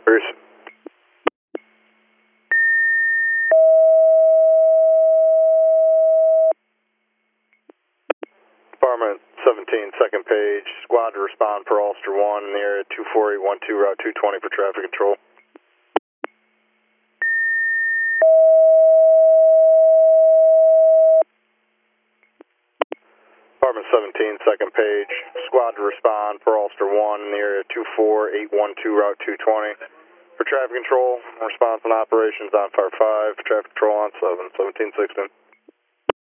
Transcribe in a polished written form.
Bruce. Department 17, second page. Squad to respond per Ulster 1 in the area 24812, Route 220 for traffic control. Department 17, second page. Squad to respond per Ulster 1 in the area 24812, Route 220 for traffic control. Response and operations on fire 5, traffic control on 7, 1716.